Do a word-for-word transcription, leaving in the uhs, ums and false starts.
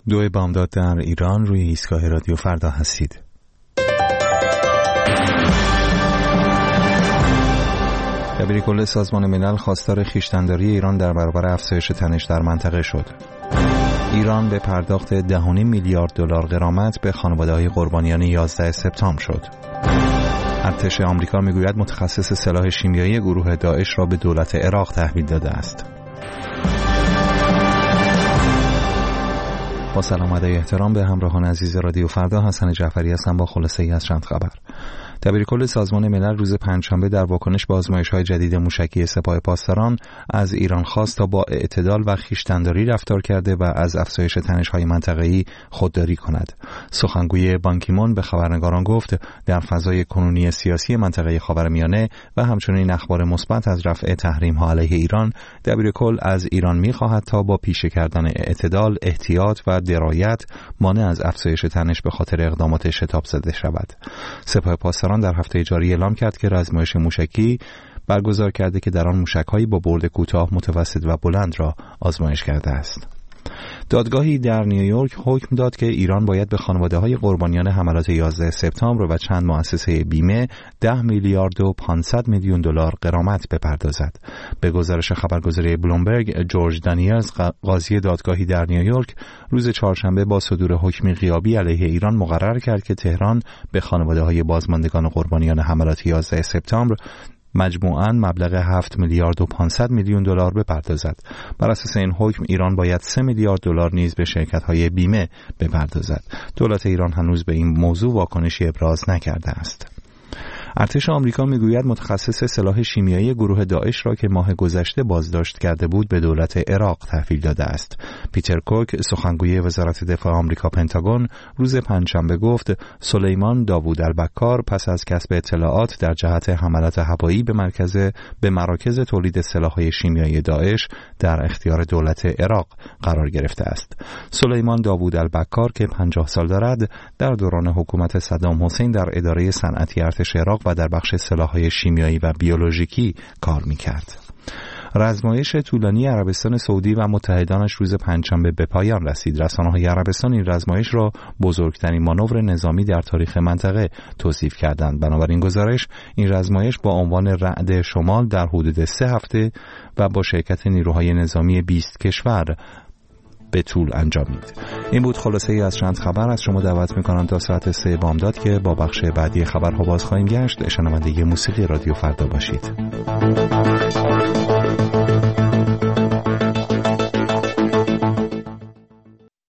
دو بامداد در ایران، روی ایستگاه رادیو فردا هستید. دبیر کل سازمان ملل خواستار خویشتن‌داری ایران در برابر افزایش تنش در منطقه شد. ایران به پرداخت ده و نیم میلیارد دلار غرامت به خانواده‌های قربانیان یازده سپتامبر شد. ارتش آمریکا میگوید متخصص سلاح شیمیایی گروه داعش را به دولت عراق تحویل داده است. با سلام و احترام به همراهان عزیز رادیو فردا، حسن جعفری هستم با خلاصه ای از چند خبر. دبیرکل سازمان ملل روز پنجشنبه در واکنش به آزمایش‌های جدید موشکی سپاه پاسداران از ایران خواست تا با اعتدال و خویشتن‌داری رفتار کرده و از افزایش تنش‌های منطقه‌ای خودداری کند. سخنگوی بان کی مون به خبرنگاران گفت در فضای کنونی سیاسی منطقه خاورمیانه و همچنین اخبار مثبت از رفع تحریم‌ها علیه ایران، دبیرکل از ایران می‌خواهد تا با پیشه کردن اعتدال، احتیاط و درایت مانع از افزایش تنش به خاطر اقدامات شتاب زده شود. سپاه پاسداران در هفته جاری اعلام کرد که آزمایش موشکی برگزار کرده که در آن موشک‌هایی با برد کوتاه، متوسط و بلند را آزمایش کرده است. دادگاهی در نیویورک حکم داد که ایران باید به خانواده‌های قربانیان حملات یازده سپتامبر و چند مؤسسه بیمه ده میلیارد و پانصد میلیون دلار غرامت بپردازد. به گزارش خبرگزاری بلومبرگ، جورج دانیلز، قاضی دادگاهی در نیویورک، روز چهارشنبه با صدور حکمی غیابی علیه ایران مقرر کرد که تهران به خانواده‌های بازماندگان قربانیان حملات یازده سپتامبر مجموعاً مبلغ هفت میلیارد و پانصد میلیون دلار بپردازد. بر اساس این حکم ایران باید سه میلیارد دلار نیز به شرکت‌های بیمه بپردازد. دولت ایران هنوز به این موضوع واکنشی ابراز نکرده است. ارتش آمریکا میگوید متخصص سلاح شیمیایی گروه داعش را که ماه گذشته بازداشت کرده بود به دولت عراق تحویل داده است. پیتر کوک، سخنگوی وزارت دفاع آمریکا پنتاگون، روز پنجشنبه گفت سلیمان داوود البکار پس از کسب اطلاعات در جهت حملات هوایی به مرکز به مراکز تولید سلاح‌های شیمیایی داعش در اختیار دولت عراق قرار گرفته است. سلیمان داوود البکار که پنجاه سال دارد، در دوران حکومت صدام حسین در اداره صنعتی ارتش عراق و در بخش سلاح‌های شیمیایی و بیولوژیکی کار می‌کرد. رزمایش طولانی عربستان سعودی و متحدانش روز پنجشنبه به پایان رسید. رسانه‌های عربستان این رزمایش را بزرگترین مانور نظامی در تاریخ منطقه توصیف کردند. بنابراین گزارش این رزمایش با عنوان رعد شمال در حدود سه هفته و با شرکت نیروهای نظامی بیست کشور به طول انجامید. این بود خلاصه ای از چند خبر. از شما دعوت میکنم تا ساعت سه بامداد که با بخش بعدی خبرها باز خواهیم گشت شنونده موسیقی رادیو فردا باشید.